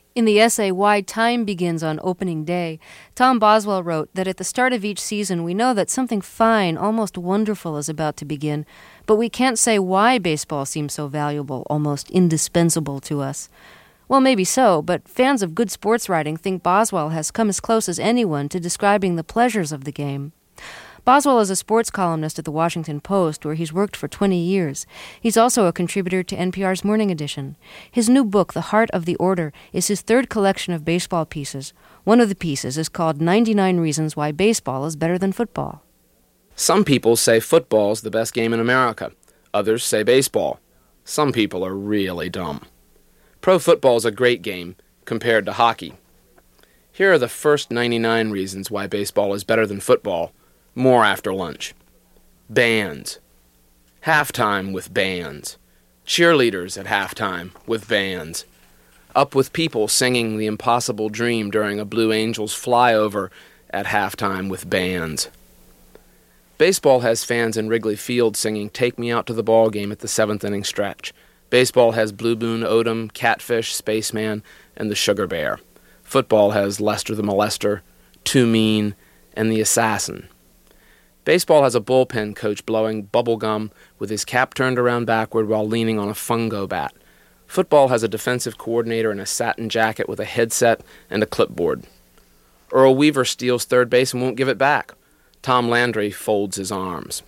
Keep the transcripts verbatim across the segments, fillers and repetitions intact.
In the essay, Why Time Begins on Opening Day, Tom Boswell wrote that at the start of each season we know that something fine, almost wonderful, is about to begin, but we can't say why baseball seems so valuable, almost indispensable to us. Well, maybe so, but fans of good sports writing think Boswell has come as close as anyone to describing the pleasures of the game. Boswell is a sports columnist at the Washington Post, where he's worked for twenty years. He's also a contributor to N P R's Morning Edition. His new book, The Heart of the Order, is his third collection of baseball pieces. One of the pieces is called ninety-nine Reasons Why Baseball is Better Than Football. Some people say football's the best game in America. Others say baseball. Some people are really dumb. Pro football's a great game compared to hockey. Here are the first ninety-nine reasons why baseball is better than football. More after lunch. Bands. Halftime with bands. Cheerleaders at halftime with bands. Up with people singing The Impossible Dream during a Blue Angels flyover at halftime with bands. Baseball has fans in Wrigley Field singing Take Me Out to the Ball Game at the seventh inning stretch. Baseball has Blue Moon Odom, Catfish, Spaceman, and the Sugar Bear. Football has Lester the Molester, Too Mean, and the Assassin. Baseball has a bullpen coach blowing bubble gum with his cap turned around backward while leaning on a fungo bat. Football has a defensive coordinator in a satin jacket with a headset and a clipboard. Earl Weaver steals third base and won't give it back. Tom Landry folds his arms.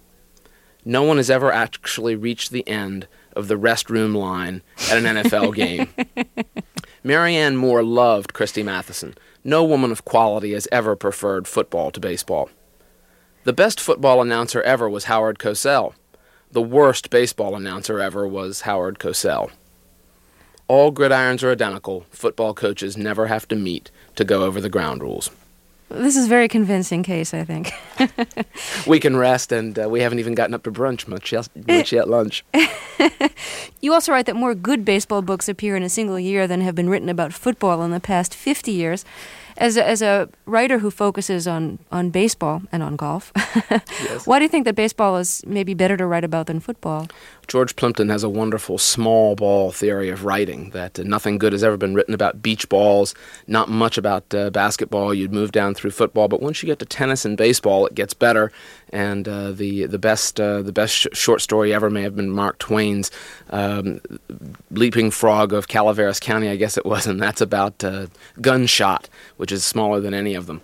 No one has ever actually reached the end of the restroom line at an N F L game. Marianne Moore loved Christy Matheson. No woman of quality has ever preferred football to baseball. The best football announcer ever was Howard Cosell. The worst baseball announcer ever was Howard Cosell. All gridirons are identical. Football coaches never have to meet to go over the ground rules. This is a very convincing case, I think. We can rest, and uh, we haven't even gotten up to brunch much yet, much yet lunch. You also write that more good baseball books appear in a single year than have been written about football in the past fifty years. As a, as a writer who focuses on, on baseball and on golf, Yes. Why do you think that baseball is maybe better to write about than football? George Plimpton has a wonderful small ball theory of writing, that uh, nothing good has ever been written about beach balls, not much about uh, basketball. You'd move down through football, but once you get to tennis and baseball, it gets better. And uh, the the best uh, the best sh- short story ever may have been Mark Twain's um, Leaping Frog of Calaveras County, I guess it was, and that's about uh, Gunshot, which is smaller than any of them.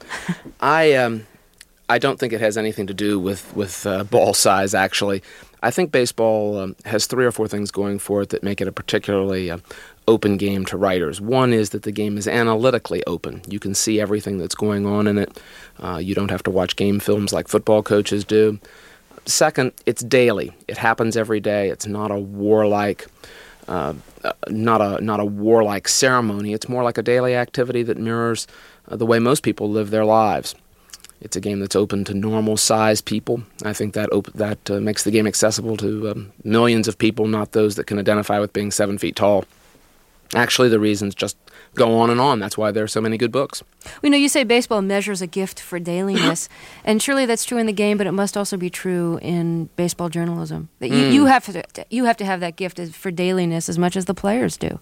I um, I don't think it has anything to do with with uh, ball size. Actually, I think baseball um, has three or four things going for it that make it a particularly uh, open game to writers. One is that the game is analytically open. You can see everything that's going on in it. Uh, you don't have to watch game films like football coaches do. Second, it's daily. It happens every day. It's not a warlike, uh, uh, not a not a warlike ceremony. It's more like a daily activity that mirrors uh, the way most people live their lives. It's a game that's open to normal-sized people. I think that op- that uh, makes the game accessible to um, millions of people, not those that can identify with being seven feet tall. Actually, the reasons just go on and on. That's why there are so many good books. We know you say baseball measures a gift for dailiness, and surely that's true in the game, but it must also be true in baseball journalism. That you, mm. you have to you have to have that gift for dailiness as much as the players do.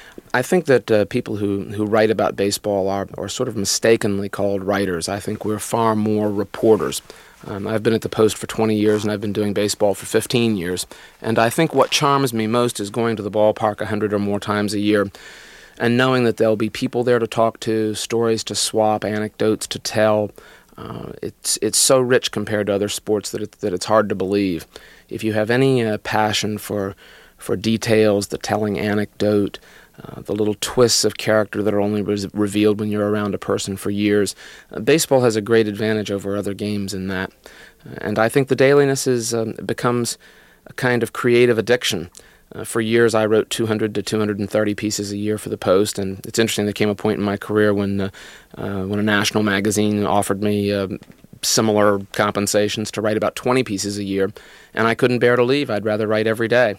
I think that uh, people who, who write about baseball are, are sort of mistakenly called writers. I think we're far more reporters. Um, I've been at the Post for twenty years, and I've been doing baseball for fifteen years. And I think what charms me most is going to the ballpark a hundred or more times a year and knowing that there'll be people there to talk to, stories to swap, anecdotes to tell. Uh, it's it's so rich compared to other sports that it, that it's hard to believe. If you have any uh, passion for for details, the telling anecdote, Uh, the little twists of character that are only re- revealed when you're around a person for years. Uh, baseball has a great advantage over other games in that. Uh, and I think the dailiness is um, becomes a kind of creative addiction. Uh, for years I wrote two hundred to two hundred thirty pieces a year for the Post, and it's interesting, there came a point in my career when, uh, uh, when a national magazine offered me uh, similar compensations to write about twenty pieces a year, and I couldn't bear to leave. I'd rather write every day.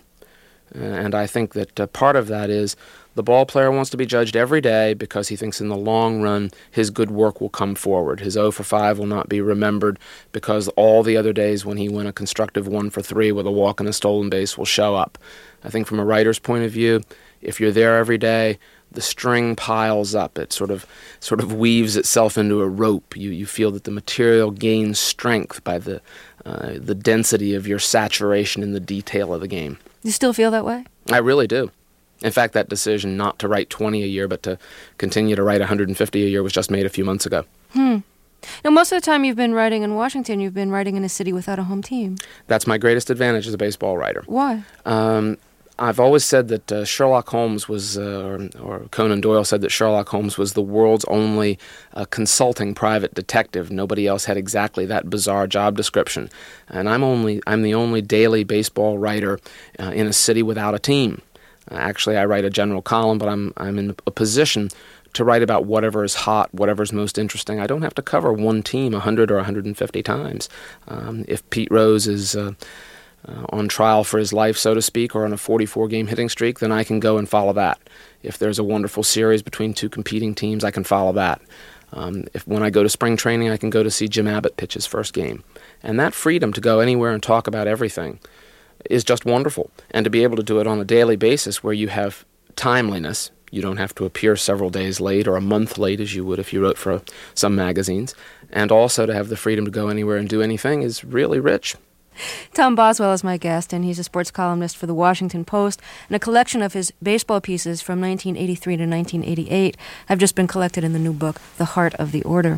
Uh, and I think that uh, part of that is the ball player wants to be judged every day because he thinks in the long run his good work will come forward. His oh for five will not be remembered because all the other days when he went a constructive one for three with a walk and a stolen base will show up. I think from a writer's point of view, if you're there every day, the string piles up. It sort of sort of weaves itself into a rope. You you feel that the material gains strength by the uh, the density of your saturation in the detail of the game. You still feel that way? I really do. In fact, that decision not to write twenty a year but to continue to write one hundred fifty a year was just made a few months ago. Hmm. Now, most of the time you've been writing in Washington, you've been writing in a city without a home team. That's my greatest advantage as a baseball writer. Why? Um, I've always said that uh, Sherlock Holmes was, uh, or, or Conan Doyle said that Sherlock Holmes was the world's only uh, consulting private detective. Nobody else had exactly that bizarre job description. And I'm only I'm the only daily baseball writer uh, in a city without a team. Uh, actually, I write a general column, but I'm I'm in a position to write about whatever is hot, whatever's most interesting. I don't have to cover one team one hundred or one hundred fifty times. Um, if Pete Rose is uh, uh, on trial for his life, so to speak, or on a forty-four game hitting streak, then I can go and follow that. If there's a wonderful series between two competing teams, I can follow that. Um, if when I go to spring training, I can go to see Jim Abbott pitch his first game. And that freedom to go anywhere and talk about everything is just wonderful. And to be able to do it on a daily basis where you have timeliness. You don't have to appear several days late or a month late as you would if you wrote for some magazines. And also to have the freedom to go anywhere and do anything is really rich. Tom Boswell is my guest, and he's a sports columnist for the Washington Post, and a collection of his baseball pieces from nineteen eighty-three to nineteen eighty-eight have just been collected in the new book, The Heart of the Order.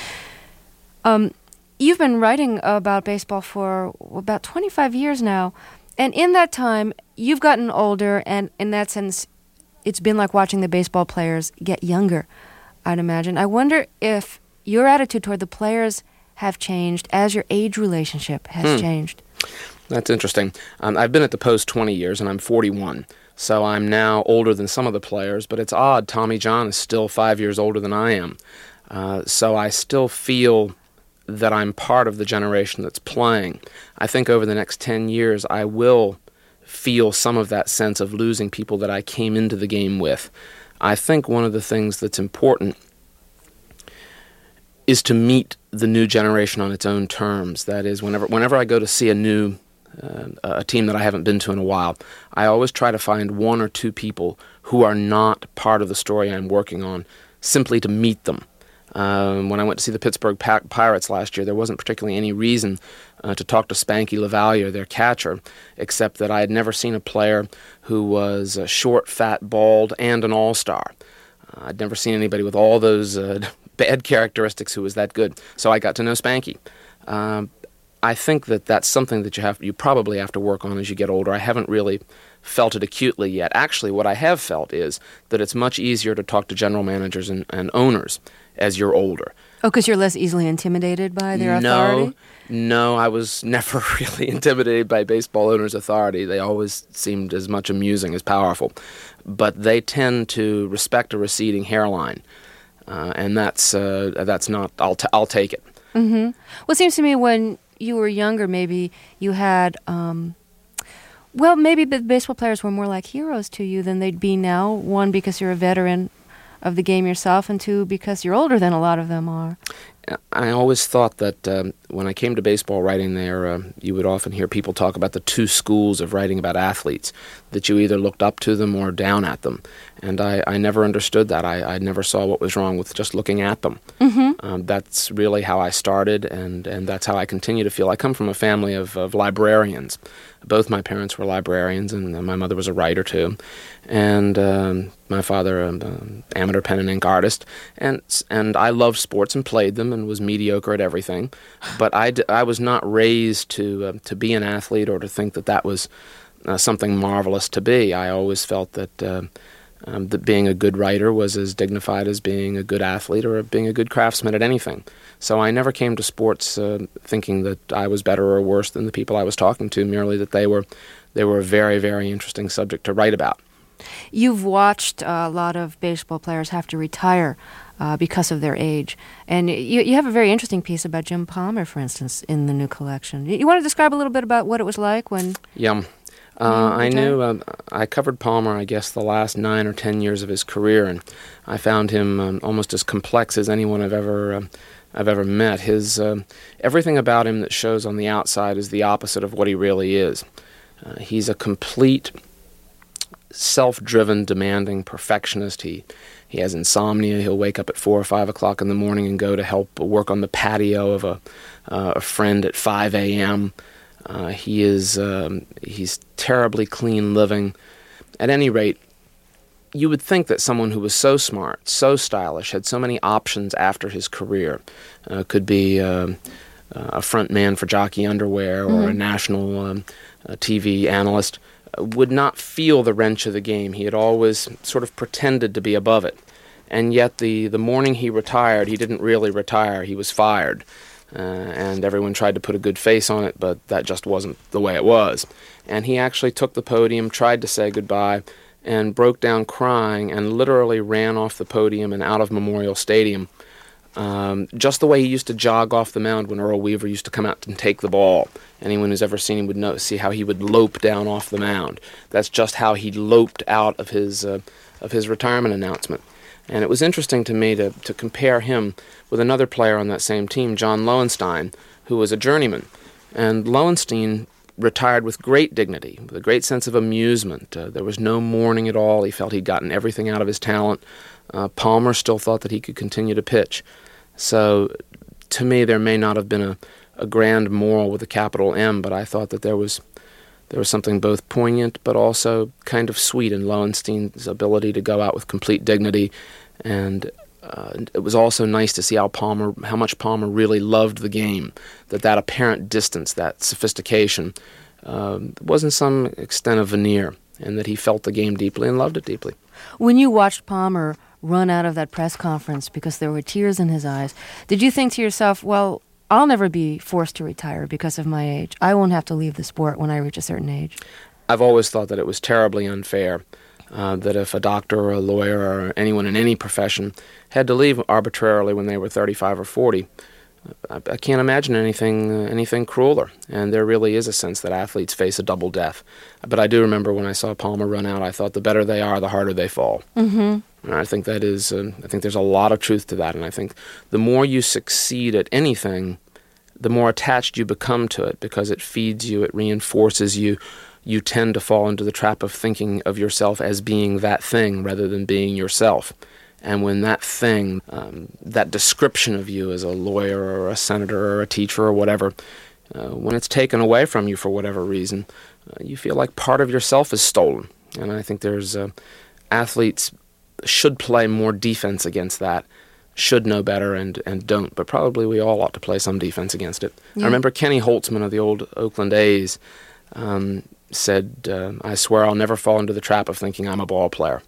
Um, you've been writing about baseball for about twenty-five years now, and in that time, you've gotten older, and in that sense, it's been like watching the baseball players get younger, I'd imagine. I wonder if your attitude toward the players have changed as your age relationship has hmm. changed. That's interesting. Um, I've been at the Post twenty years, and I'm forty-one. So I'm now older than some of the players, but it's odd. Tommy John is still five years older than I am. Uh, so I still feel that I'm part of the generation that's playing. I think over the next ten years, I will feel some of that sense of losing people that I came into the game with. I think one of the things that's important is to meet the new generation on its own terms. That is, whenever whenever I go to see a new uh, a team that I haven't been to in a while, I always try to find one or two people who are not part of the story I'm working on, simply to meet them. Um, when I went to see the Pittsburgh Pirates last year, there wasn't particularly any reason uh, to talk to Spanky LaValliere, their catcher, except that I had never seen a player who was uh, short, fat, bald, and an all-star. Uh, I'd never seen anybody with all those uh, bad characteristics who was that good. So I got to know Spanky. Um, I think that that's something that you have, you probably have to work on as you get older. I haven't really felt it acutely yet. Actually, what I have felt is that it's much easier to talk to general managers and, and owners as you're older. Oh, because you're less easily intimidated by their authority? No, no, I was never really intimidated by baseball owners' authority. They always seemed as much amusing as powerful. But they tend to respect a receding hairline, uh, and that's uh, that's not. I'll t- I'll take it. Mm-hmm. Well, it seems to me when you were younger, maybe you had. Um, well, maybe the baseball players were more like heroes to you than they'd be now. One, because you're a veteran of the game yourself, and two, because you're older than a lot of them are. I always thought that um, when I came to baseball writing there, uh, you would often hear people talk about the two schools of writing about athletes, that you either looked up to them or down at them. And I, I never understood that. I, I never saw what was wrong with just looking at them. Mm-hmm. Um, that's really how I started, and, and that's how I continue to feel. I come from a family of, of librarians. Both my parents were librarians, and my mother was a writer too. And um, my father, an um, amateur pen and ink artist. And, and I loved sports and played them and was mediocre at everything. But I, d- I was not raised to, uh, to be an athlete or to think that that was uh, something marvelous to be. I always felt that, uh, um, that being a good writer was as dignified as being a good athlete or being a good craftsman at anything. So I never came to sports uh, thinking that I was better or worse than the people I was talking to, merely that they were they were a very, very interesting subject to write about. You've watched uh, a lot of baseball players have to retire uh, because of their age. And you, you have a very interesting piece about Jim Palmer, for instance, in the new collection. You, you want to describe a little bit about what it was like when... Yeah. Uh, I knew, uh, I covered Palmer, I guess, the last nine or ten years of his career, and I found him um, almost as complex as anyone I've ever... Uh, I've ever met. His uh, everything about him that shows on the outside is the opposite of what he really is. Uh, he's a complete self-driven, demanding perfectionist. He he has insomnia. He'll wake up at four or five o'clock in the morning and go to help work on the patio of a uh, a friend at five a.m. Uh, he is um, he's terribly clean living. At any rate, you would think that someone who was so smart, so stylish, had so many options after his career, uh, could be uh, a front man for Jockey Underwear or mm-hmm. a national um, uh, T V analyst, uh, would not feel the wrench of the game. He had always sort of pretended to be above it. And yet the, the morning he retired, he didn't really retire. He was fired. Uh, and everyone tried to put a good face on it, but that just wasn't the way it was. And he actually took the podium, tried to say goodbye, and broke down crying and literally ran off the podium and out of Memorial Stadium, um, just the way he used to jog off the mound when Earl Weaver used to come out and take the ball. Anyone who's ever seen him would know, see how he would lope down off the mound. That's just how he loped out of his uh, of his retirement announcement. And it was interesting to me to, to compare him with another player on that same team, John Lowenstein, who was a journeyman. And Lowenstein retired with great dignity, with a great sense of amusement. Uh, there was no mourning at all. He felt he'd gotten everything out of his talent. Uh, Palmer still thought that he could continue to pitch. So, to me, there may not have been a, a grand moral with a capital M, but I thought that there was there was something both poignant but also kind of sweet in Lowenstein's ability to go out with complete dignity. And uh, it was also nice to see how Palmer, how much Palmer really loved the game, that that apparent distance, that sophistication, uh, was in some extent a veneer, and that he felt the game deeply and loved it deeply. When you watched Palmer run out of that press conference because there were tears in his eyes, did you think to yourself, well, I'll never be forced to retire because of my age. I won't have to leave the sport when I reach a certain age? I've always thought that it was terribly unfair, uh, that if a doctor or a lawyer or anyone in any profession had to leave arbitrarily when they were thirty-five or forty, I, I can't imagine anything uh, anything crueler. And there really is a sense that athletes face a double death. But I do remember when I saw Palmer run out, I thought the better they are, the harder they fall. Mm-hmm. And I think that is, uh, I think there's a lot of truth to that. And I think the more you succeed at anything, the more attached you become to it, because it feeds you, it reinforces you. You tend to fall into the trap of thinking of yourself as being that thing rather than being yourself. And when that thing, um, that description of you as a lawyer or a senator or a teacher or whatever, uh, when it's taken away from you for whatever reason, uh, you feel like part of yourself is stolen. And I think there's uh, athletes should play more defense against that, should know better and, and don't, but probably we all ought to play some defense against it. Yeah. I remember Kenny Holtzman of the old Oakland A's um, said, uh, I swear I'll never fall into the trap of thinking I'm a ball player.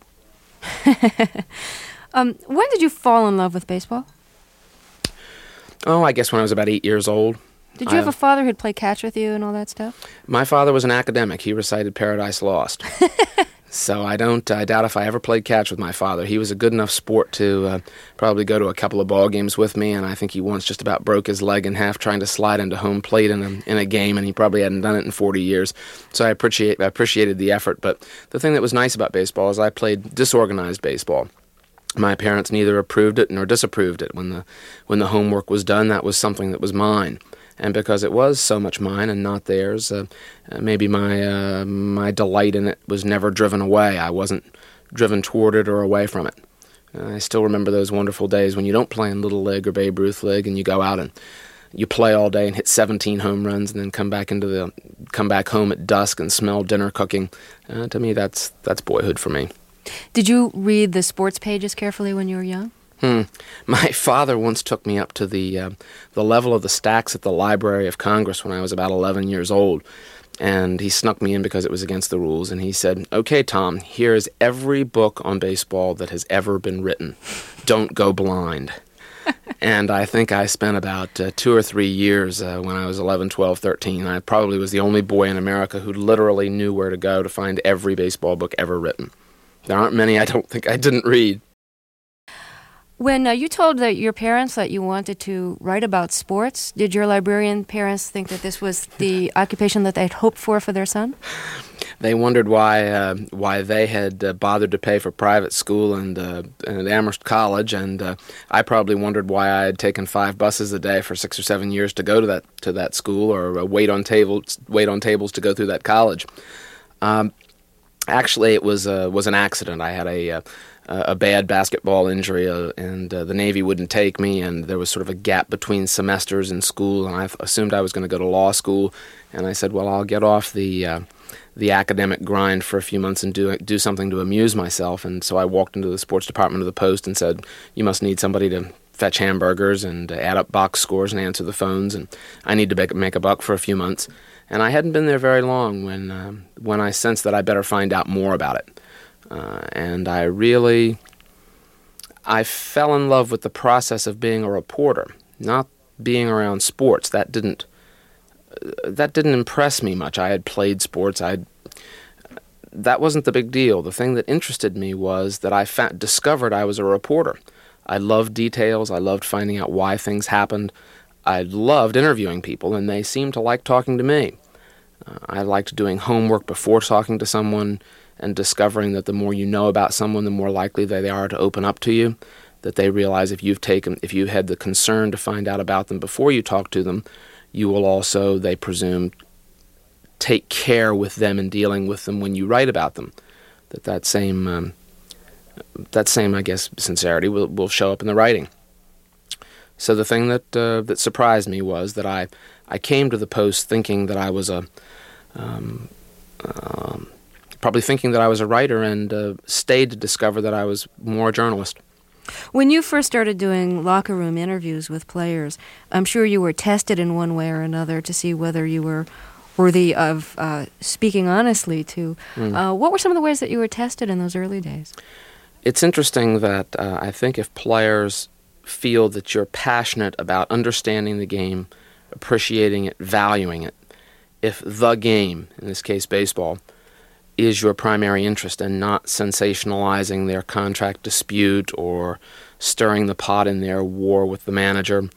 um, when did you fall in love with baseball? Oh, I guess when I was about eight years old. Did you I, have a father who'd play catch with you and all that stuff? My father was an academic. He recited Paradise Lost. So I don't, I doubt if I ever played catch with my father. He was a good enough sport to uh, probably go to a couple of ball games with me, and I think he once just about broke his leg in half trying to slide into home plate in a, in a game, and he probably hadn't done it in forty years. So I appreciate, I appreciated the effort. But the thing that was nice about baseball is I played disorganized baseball. My parents neither approved it nor disapproved it. When the when the homework was done, that was something that was mine. And because it was so much mine and not theirs, uh, uh, maybe my uh, my delight in it was never driven away. I wasn't driven toward it or away from it. Uh, I still remember those wonderful days when you don't play in Little League or Babe Ruth League, and you go out and you play all day and hit seventeen home runs, and then come back into the come back home at dusk and smell dinner cooking. Uh, to me, that's that's boyhood for me. Did you read the sports pages carefully when you were young? Hmm. My father once took me up to the uh, the level of the stacks at the Library of Congress when I was about eleven years old, and he snuck me in because it was against the rules, and he said, "Okay, Tom, here is every book on baseball that has ever been written. Don't go blind." And I think I spent about uh, two or three years uh, when I was eleven, twelve, thirteen. I probably was the only boy in America who literally knew where to go to find every baseball book ever written. There aren't many I don't think I didn't read. When uh, you told that your parents that you wanted to write about sports, did your librarian parents think that this was the occupation that they'd hoped for for their son? They wondered why uh, why they had uh, bothered to pay for private school and, uh, and at Amherst College, and uh, I probably wondered why I had taken five buses a day for six or seven years to go to that to that school, or uh, wait on tables wait on tables to go through that college. Um, Actually, it was uh, was an accident. I had a uh, a bad basketball injury, uh, and uh, the Navy wouldn't take me, and there was sort of a gap between semesters in school, and I assumed I was going to go to law school, and I said, well, I'll get off the uh, the academic grind for a few months and do do something to amuse myself. And so I walked into the sports department of the Post and said, you must need somebody to fetch hamburgers and add up box scores and answer the phones, and I need to make, make a buck for a few months. And I hadn't been there very long when um, when I sensed that I better find out more about it. Uh, and I really, I fell in love with the process of being a reporter, not being around sports. That didn't, uh, that didn't impress me much. I had played sports. I'd, that wasn't the big deal. The thing that interested me was that I fa- discovered I was a reporter. I loved details. I loved finding out why things happened. I loved interviewing people, and they seemed to like talking to me. Uh, I liked doing homework before talking to someone and discovering that the more you know about someone, the more likely they are to open up to you, that they realize if you've taken, if you had the concern to find out about them before you talk to them, you will also, they presume, take care with them in dealing with them when you write about them. That that same, um, that same, I guess, sincerity will, will show up in the writing. So the thing that uh, that surprised me was that I, I came to the Post thinking that I was a, um, um, probably thinking that I was a writer, and uh, stayed to discover that I was more a journalist. When you first started doing locker room interviews with players, I'm sure you were tested in one way or another to see whether you were worthy of uh, speaking honestly to. Mm. Uh, what were some of the ways that you were tested in those early days? It's interesting that uh, I think if players feel that you're passionate about understanding the game, appreciating it, valuing it, if the game, in this case baseball, is your primary interest and not sensationalizing their contract dispute or stirring the pot in their war with the manager,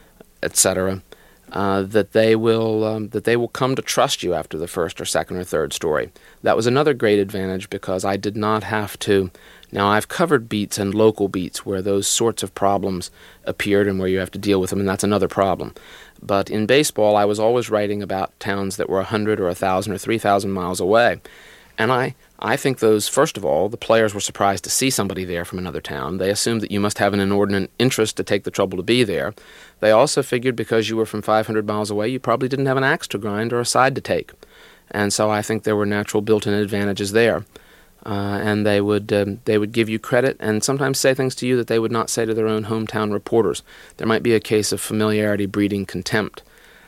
et cetera, uh, that they will um, that they will come to trust you after the first or second or third story. That was another great advantage because I did not have to. Now, I've covered beats and local beats where those sorts of problems appeared and where you have to deal with them, and that's another problem. But in baseball, I was always writing about towns that were one hundred or one thousand or three thousand miles away. And I, I think those, first of all, the players were surprised to see somebody there from another town. They assumed that you must have an inordinate interest to take the trouble to be there. They also figured because you were from five hundred miles away, you probably didn't have an axe to grind or a side to take. And so I think there were natural built-in advantages there. Uh, and they would um, they would give you credit and sometimes say things to you that they would not say to their own hometown reporters. There might be a case of familiarity breeding contempt.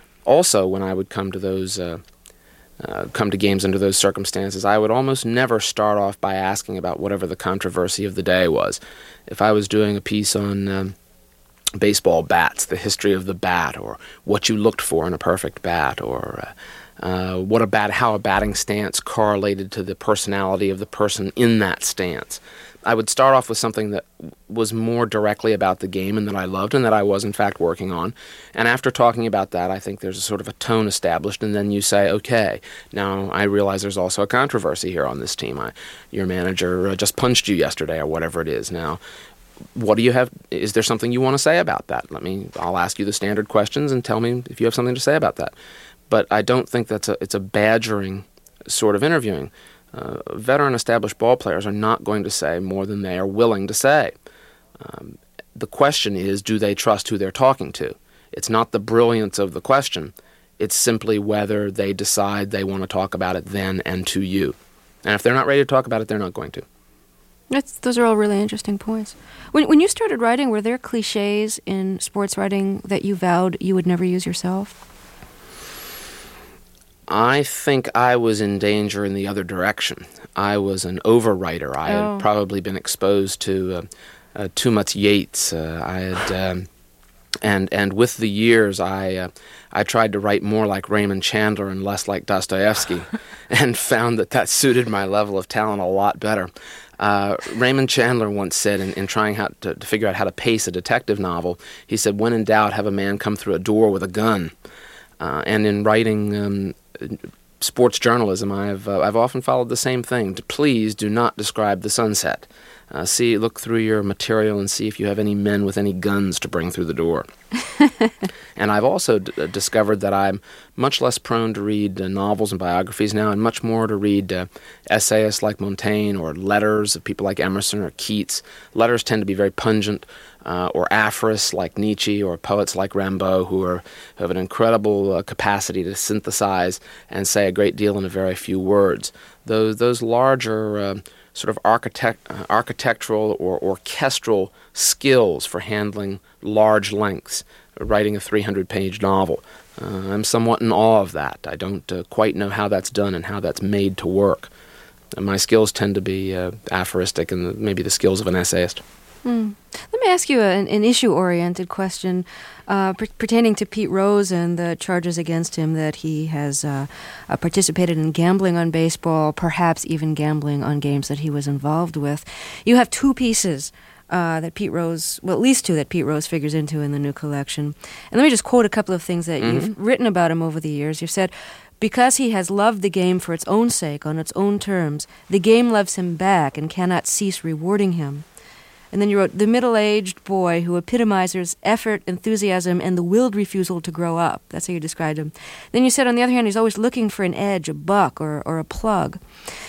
Also, when I would come to those uh, uh, come to games under those circumstances, I would almost never start off by asking about whatever the controversy of the day was. If I was doing a piece on um, baseball bats, the history of the bat, or what you looked for in a perfect bat, or uh, Uh, what a bat, how a batting stance correlated to the personality of the person in that stance. I would start off with something that was more directly about the game and that I loved and that I was, in fact, working on. And after talking about that, I think there's a sort of a tone established, and then you say, okay, now I realize there's also a controversy here on this team. I, your manager uh, just punched you yesterday or whatever it is. Now, what do you have? Is there something you want to say about that? Let me, I'll ask you the standard questions and tell me if you have something to say about that. But I don't think that's a it's a badgering sort of interviewing. Uh, veteran established ball players are not going to say more than they are willing to say. Um, the question is, do they trust who they're talking to? It's not the brilliance of the question. It's simply whether they decide they want to talk about it then and to you. And if they're not ready to talk about it, they're not going to. That's, those are all really interesting points. When, when you started writing, were there cliches in sports writing that you vowed you would never use yourself? I think I was in danger in the other direction. I was an overwriter. I oh. had probably been exposed to uh, uh, too much Yeats. Uh, I had, um, and and with the years, I uh, I tried to write more like Raymond Chandler and less like Dostoevsky, and found that that suited my level of talent a lot better. Uh, Raymond Chandler once said, in, in trying how to, to figure out how to pace a detective novel, he said, "When in doubt, have a man come through a door with a gun." Uh, and in writing um, sports journalism, I've uh, I've often followed the same thing. To please do not describe the sunset. Uh, see, look through your material and see if you have any men with any guns to bring through the door. And I've also d- discovered that I'm much less prone to read uh, novels and biographies now, and much more to read uh, essayists like Montaigne or letters of people like Emerson or Keats. Letters tend to be very pungent, uh, or aphorists like Nietzsche, or poets like Rimbaud, who are who have an incredible uh, capacity to synthesize and say a great deal in a very few words. Those those larger uh, sort of architect, uh, architectural or orchestral skills for handling large lengths, writing a three hundred page novel. Uh, I'm somewhat in awe of that. I don't uh, quite know how that's done and how that's made to work. Uh, my skills tend to be uh, aphoristic and the, maybe the skills of an essayist. Hmm. Let me ask you an, an issue-oriented question uh, per- pertaining to Pete Rose and the charges against him that he has uh, uh, participated in gambling on baseball, perhaps even gambling on games that he was involved with. You have two pieces uh, that Pete Rose, well, at least two that Pete Rose figures into in the new collection. And let me just quote a couple of things that mm-hmm. you've written about him over the years. You've said, "Because he has loved the game for its own sake, on its own terms, the game loves him back and cannot cease rewarding him." And then you wrote, "The middle-aged boy who epitomizes effort, enthusiasm, and the willed refusal to grow up." That's how you described him. Then you said, on the other hand, he's always looking for an edge, a buck, or, or a plug.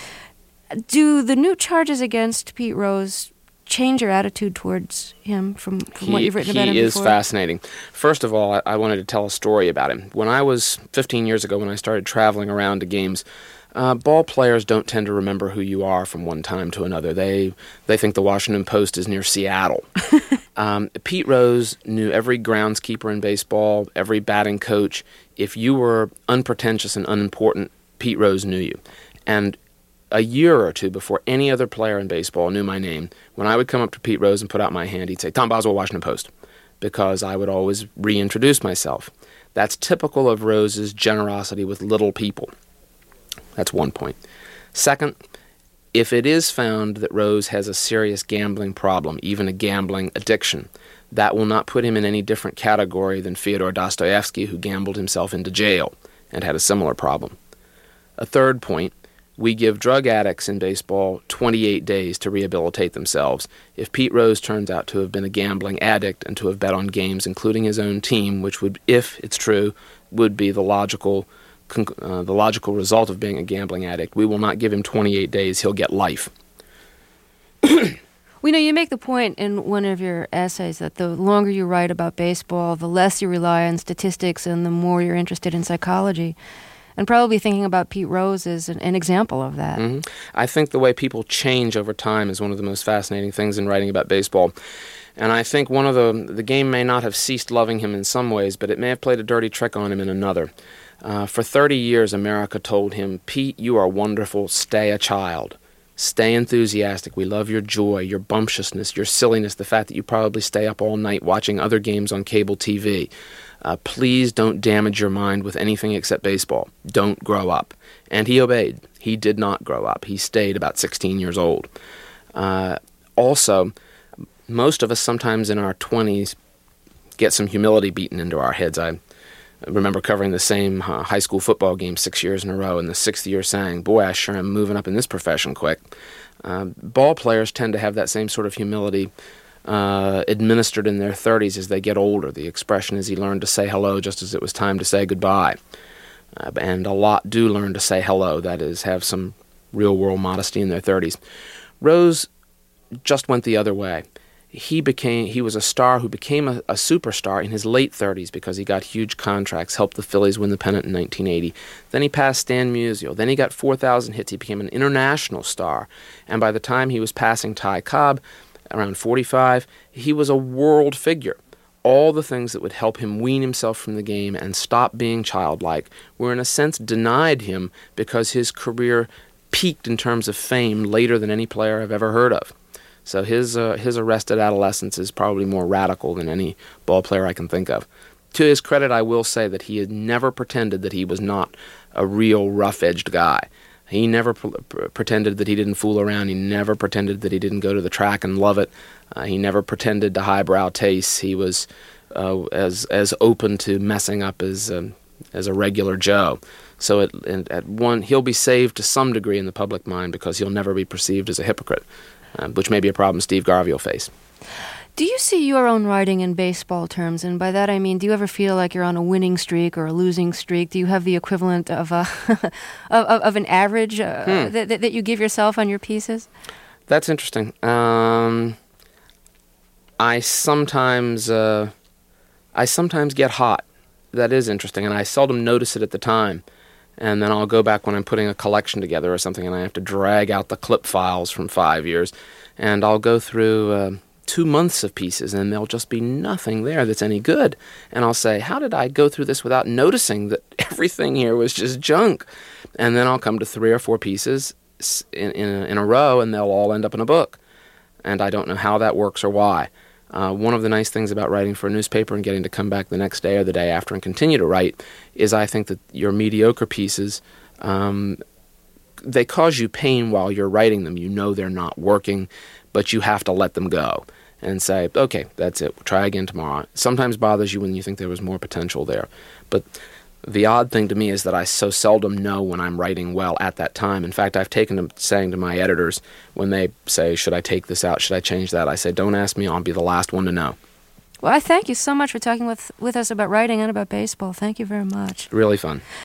Do the new charges against Pete Rose change your attitude towards him from, from he, what you've written about him before? He is before? fascinating. First of all, I, I wanted to tell a story about him. When I was fifteen years ago, when I started traveling around to games, Uh, ball players don't tend to remember who you are from one time to another. They they think the Washington Post is near Seattle. um, Pete Rose knew every groundskeeper in baseball, every batting coach. If you were unpretentious and unimportant, Pete Rose knew you. And a year or two before any other player in baseball knew my name, when I would come up to Pete Rose and put out my hand, he'd say, "Tom Boswell, Washington Post," because I would always reintroduce myself. That's typical of Rose's generosity with little people. That's one point. Second, if it is found that Rose has a serious gambling problem, even a gambling addiction, that will not put him in any different category than Fyodor Dostoevsky, who gambled himself into jail and had a similar problem. A third point, we give drug addicts in baseball twenty-eight days to rehabilitate themselves. If Pete Rose turns out to have been a gambling addict and to have bet on games, including his own team, which would, if it's true, would be the logical Uh, the logical result of being a gambling addict, we will not give him twenty-eight days. He'll get life. We know you make the point in one of your essays that the longer you write about baseball, the less you rely on statistics and the more you're interested in psychology. And probably thinking about Pete Rose is an, an example of that. Mm-hmm. I think the way people change over time is one of the most fascinating things in writing about baseball. And I think one of the, the game may not have ceased loving him in some ways, but it may have played a dirty trick on him in another. Uh, for thirty years, America told him, "Pete, you are wonderful. Stay a child. Stay enthusiastic. We love your joy, your bumptiousness, your silliness, the fact that you probably stay up all night watching other games on cable T V. Uh, please don't damage your mind with anything except baseball. Don't grow up." And he obeyed. He did not grow up. He stayed about sixteen years old. Uh, also, most of us sometimes in our twenties get some humility beaten into our heads. I I remember covering the same uh, high school football game six years in a row, and the sixth year saying, "Boy, I sure am moving up in this profession quick." Uh, ball players tend to have that same sort of humility uh, administered in their thirties as they get older. The expression is, "He learned to say hello just as it was time to say goodbye." Uh, and a lot do learn to say hello, that is, have some real-world modesty in their thirties. Rose just went the other way. He became he was a star who became a, a superstar in his late thirties because he got huge contracts, helped the Phillies win the pennant in nineteen eighty. Then he passed Stan Musial. Then he got four thousand hits. He became an international star. And by the time he was passing Ty Cobb, around forty-five, he was a world figure. All the things that would help him wean himself from the game and stop being childlike were in a sense denied him because his career peaked in terms of fame later than any player I've ever heard of. So his uh, his arrested adolescence is probably more radical than any ball player I can think of. To his credit, I will say that he had never pretended that he was not a real rough-edged guy. He never pr- pr- pretended that he didn't fool around. He never pretended that he didn't go to the track and love it. Uh, he never pretended to highbrow tastes. He was uh, as as open to messing up as um, as a regular Joe. So at, at one, he'll be saved to some degree in the public mind because he'll never be perceived as a hypocrite. uh, which may be a problem Steve Garvey will face. Do you see your own writing in baseball terms? And by that I mean, do you ever feel like you're on a winning streak or a losing streak? Do you have the equivalent of a of, of, of an average uh, hmm. that, that you give yourself on your pieces? That's interesting. Um, I sometimes uh, I sometimes get hot. That is interesting, and I seldom notice it at the time. And then I'll go back when I'm putting a collection together or something, and I have to drag out the clip files from five years, and I'll go through Uh, two months of pieces, and there'll just be nothing there that's any good. And I'll say, how did I go through this without noticing that everything here was just junk? And then I'll come to three or four pieces in, in, a, in a row, and they'll all end up in a book. And I don't know how that works or why. Uh, one of the nice things about writing for a newspaper and getting to come back the next day or the day after and continue to write is I think that your mediocre pieces, um, they cause you pain while you're writing them. You know they're not working, but you have to let them go and say, okay, that's it, we'll try again tomorrow. It sometimes bothers you when you think there was more potential there. But the odd thing to me is that I so seldom know when I'm writing well at that time. In fact, I've taken to saying to my editors, when they say, should I take this out, should I change that, I say, don't ask me, I'll be the last one to know. Well, I thank you so much for talking with, with us about writing and about baseball. Thank you very much. Really fun.